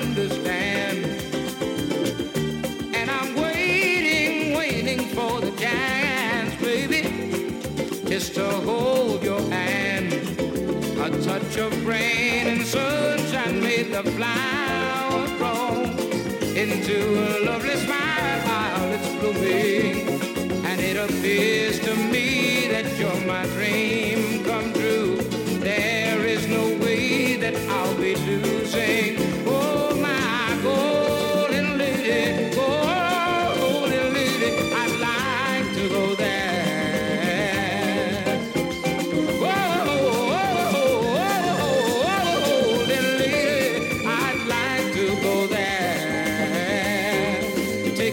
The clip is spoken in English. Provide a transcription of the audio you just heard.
understand. And I'm waiting for the chance, baby, just to hold your hand. A touch of rain and sunshine made the flowers grow into a lovely smile. It's blooming, and it appears to me that you're my dream.